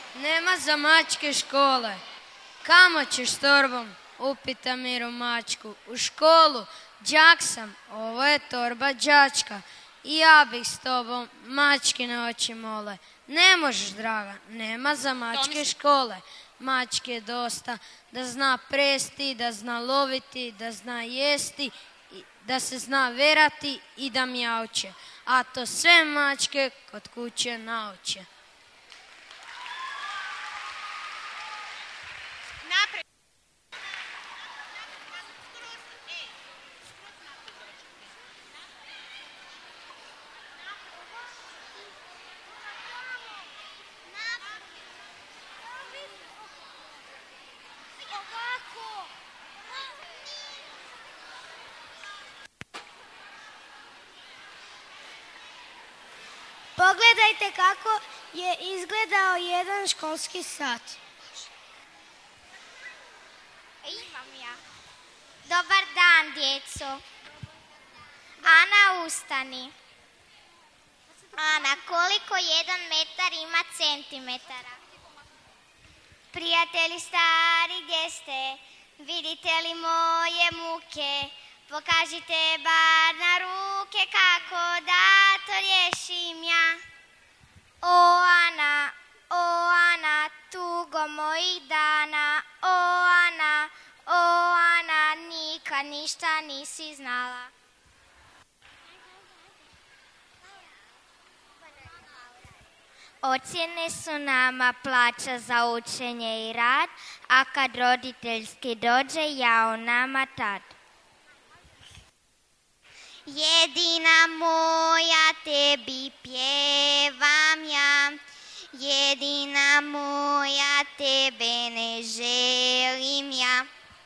Nema za mačke škole. Kamo ćeš s torbom? Upita Miro mačku. U školu. Đak sam, ovo je torba đačka. I ja bih s tobom, mačkine oči mole. Ne možeš, draga, nema za mačke škole. Mačke je dosta, da zna presti, da zna loviti, da zna jesti, da se zna verati i da mjauče. A to sve mačke kod kuće nauče. Pogledajte kako je izgledao jedan školski sat. Imam ja. Dobar dan, djeco. Ana, ustani. Ana, koliko 1 metar ima centimetara? Prijatelji stari, gdje ste? Vidite li moje muke? Pokažite bar na ruke kako da to riješim ja. O Ana, tugo mojih dana. O Ana, nikad ništa nisi znala. Ocjene su nama plaća za učenje i rad, a kad roditeljski dođe, jao nama tad. Jedina moja, tebi pjevam ja, jedina moja, tebe ne želim ja.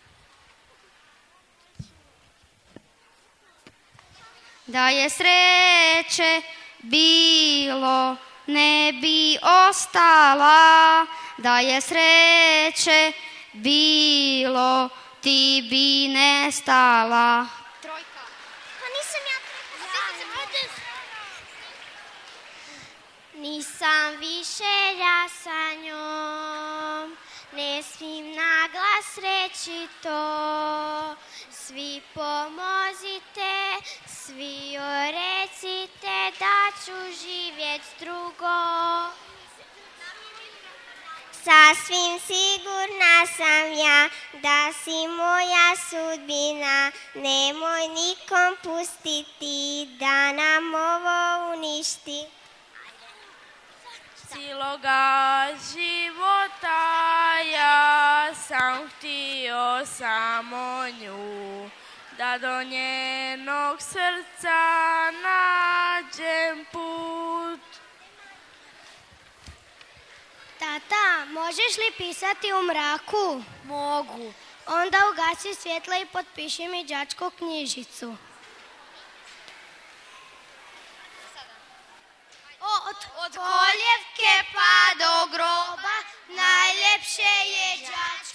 Da je sreće bilo, ne bi ostala, da je sreće bilo, ti bi nestala. Nisam više ja sa njom, ne smijem naglas reći to. Svi pomozite, svi joj recite da ću živjet s drugom. Sasvim sigurna sam ja da si moja sudbina. Nemoj nikom pustiti da nam ovo uništi. Cijeloga života ja sam htio samo nju, da do njenog srca nađem put. Tata, možeš li pisati u mraku? Mogu. Onda ugasi svjetlo i potpiši mi đačku knjižicu. Od koljevke pa do groba najljepše je đačko.